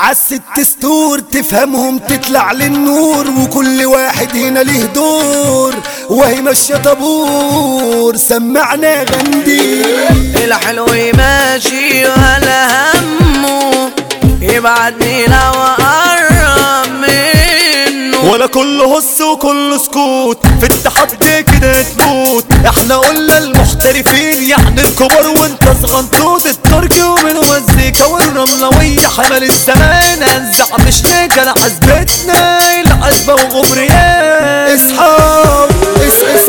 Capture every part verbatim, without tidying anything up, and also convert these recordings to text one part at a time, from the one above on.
عالست ستور تفهمهم تطلع للنور، وكل واحد هنا ليه دور وهي ماشية طابور. سمعنا غندي الحلو ماشي ولا همه يبعدني لو اقرب منه، ولا كله هس وكله سكوت في التحدي كده تموت. احنا قلنا المحترفين يعني الكبار وانت صغنطوط، التركي ومن وزيكا والرملوية حمل الزمان انزع مش نجل عزبتنا العزبة وغبريان. اصحاب اس اس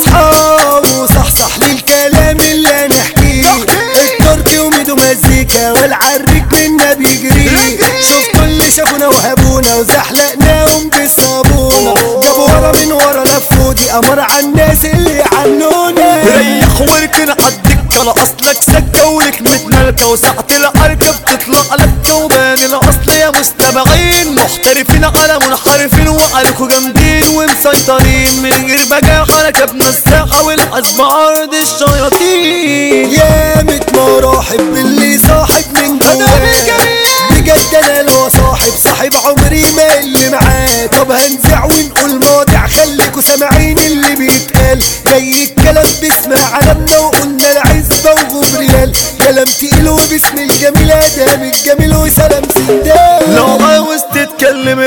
اصحاب وصحصح للكلام اللي نحكيه، التركي وميدو مزيكا والعريك منا بيجري. شوف كل شافونا وهبونا وزحلقناهم بالصابونة، جابوا ورا من ورا لفوا دي قمر عالناس اللي عنونا. ريح واركن عالدكة لأصلك سكة ولكمة ملكة، وساعة العركة بتطلع لكة وبان الأصل يا مستمعين. محترفين على منحرفين وعليكوا جامدين ومسيطرين، من غير بجاحة ركبنا الساحة والعزم عرض الشياطين. يا مت مراحب باللي صاحب من جواه، بجد انا لو صاحب صاحب عمري ما اللي معاه. طب هنزع ونقول مواضيع خليكوا سامعين اللي بيتقال، جاي الكلام باسم علمنا وقلنا العزبة وغبريال. كلام تقيل وباسم الجميل ادام الجميل وسلام سندال. لو عاوز تتكلم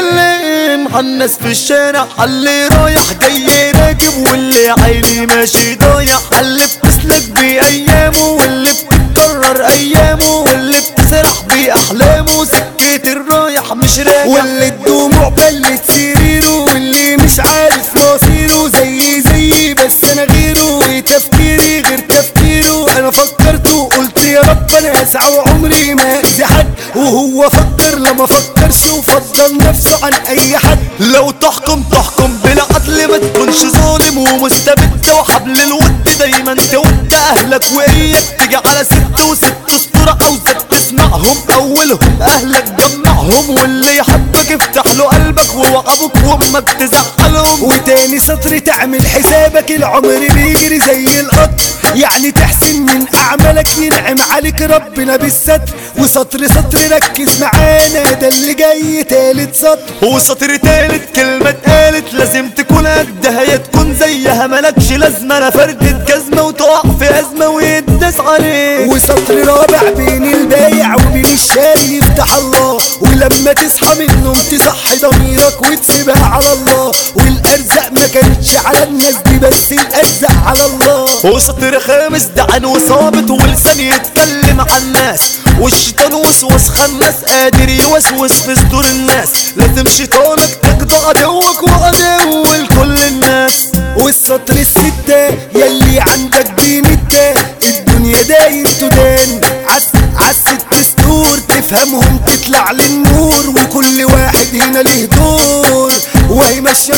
اتكلم عالناس في الشارع، اللي رايح جاي راكب واللي عيني ماشي ضايع، اللي بتسلك بايامه واللي بتتكرر ايامه واللي بتسرح باحلامه. سكة الرايح مش راجع واللي الدموع بلت سريره واللي مش عارف مصيره. زي زي بس انا غيره وتفكيري غير تفكيره. انا فكرت وقلت يا رب انا اسعى وعمري ما اذي حد، وهو فكر لما فكرش وفضل نفسه عن اي حد. لو تحكم تحكم بلا عدل ما تكونش ظالم ومستبد، وحبل الود دايما تود اهلك واياك تيجي على ست وست اسطوره عاوزك تسمعهم. اولهم اهلك جمعهم، واللي يحبك افتح له قلبك واوعى ابوك وامك تزعلهم. وتاني سطر تعمل حسابك العمر بيجري زي القطر، يعني تحسن من اعمالك ينعم عليك ربنا بالستر. وسطر سطر ركز معانا ده اللي جاي تالت سطر، وسطر تالت كلمة اتقالت لازم تكون قدها يا تكون زيها ملكش لازمة. انا فردة جزمة وتقع في ازمة ويداس عليك. وسطر رابع بين البايع وبين الشاري يفتح الله، ولما تصحى من النوم تصحي ضميرك وتسيبها على الله. والارزاق ما كانتش على الناس دي بس الارزاق على الله. وسطر خامس دعن وصابت ولسان يتكلم عن الناس، والشيطان وسوس خناس قادر يوسوس في صدور الناس. لازم شيطانك تقضى عدوك وعدو لكل الناس. والسطر الستة يلي عندك بين التا، الدنيا داير تدان عس عالست ستور تفهمهم تطلع للنور، وكل واحد هنا ليه دور وهي ماشية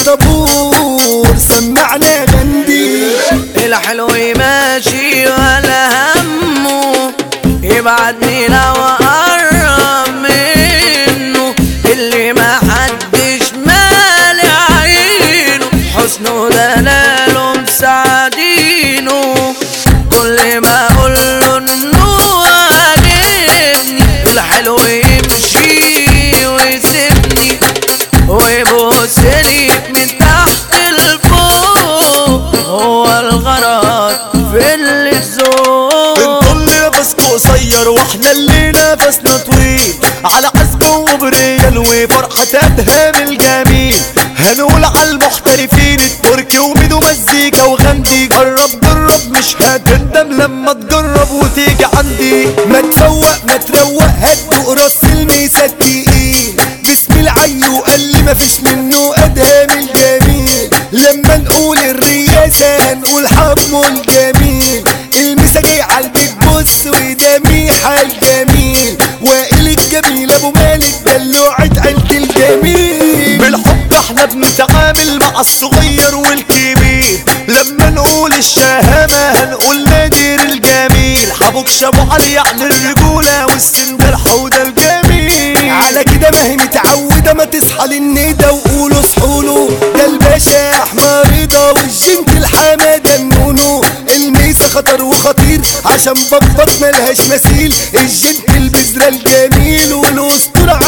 طابور. سمعنا غندي الحلو ماشي ولا همه يبعدني لو اقرب منه، اللي ما حدش مالي عينه حسنه دلاله مساعدينه. كل ما اقوله انه عاجبني الحلو يمشي ويسيبني ويبوسني من تحت لفوق، هو الغرض في اللزوم. انتوا اللي نفسكوا قصير واحنا اللي نفسنا طويل، على عزبه وبريال وفرحة ادهام الجميل. هنقول على المحترفين التركي وميدو مزيكا وغندي، جرب جرب مش هتندم لما تجرب وتيجي عندي. ما تفوق ما تروق هدوء راس الميسة التقيل، باسم العي وقال لي مفيش منه ادهم الجميل. لما نقول الرياسة هنقول حمو الجميل، الميسة جاي عالبيت بص وده ميحة الجميل. وائل الجميل ابو مالك دلوعة عيلة الجميل. بالحب احنا بنتعامل مع الصغير والكبير، لما نقول الشهامة هنقول نادر الجميل. حبوك شابو علي يعني الرجولة والسندال حوده الجميل. على كده ما هي متعودة ما تصحى للندى وقولوا صحوله، ده الباشا احمد رضا والجنت الحمادة النونو. الميسة خطر وخطير عشان بطبط ملهاش مثيل، الجنت البذرة الجميل والاسطورة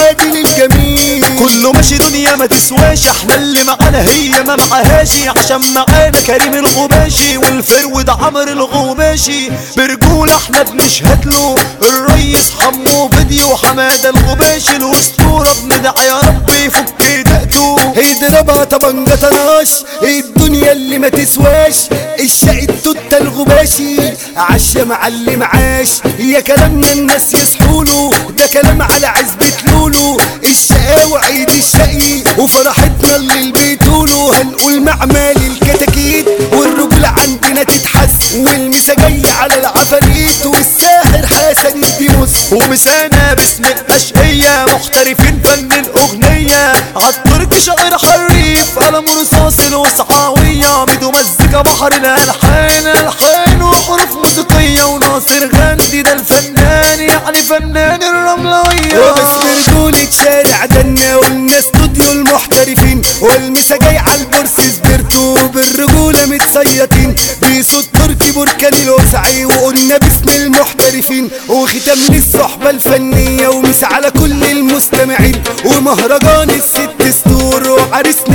الغباشي دنيا ما تسواش، احنا اللي معانا هي ما معهاشي، عشان معانا كريم الغباشي والفرود عمرو الغباشي. برجولة احنا بنشهد له الريس حمو فيديو حمادة الغباشي الاسطورة، بندعي يا رب يفك دقته. يضربها طبنجة طناش الدنيا اللي ما تسواش، الشقي التوتة الغباشي عشا معلم عاش. يا كلامنا الناس يصحوله ده كلام على عزبة لولو، الشقاوة عيد الشقي وفرحتنا اللي بيتولو. هنقول معمال الكتاكيت والرجولة عندنا تتحس، والمسا جاية على العفاريت والساحر حسن الديموس. ومسانا باسم الأشقية محترفين فن الأغنية، عالترك شاعر حريف قلم رصاص الوسعاوية، بدو مزيكا بحر الألحان ألحان وحروف موسيقية. وناصر غندي ده الفنان يعني فنان الرملوية. وبس رجولة شارع دنا قلنا استوديو المحترفين، والمسا جاي عالبورس سبرتو بالرجولة متصيطين، بصوت تركي بركان الوسعي وقلنا باسم المحترفين. وختام للصحبة الفنية ومسا على كل المستمعين، ومهرجان الست ستور وعريسنا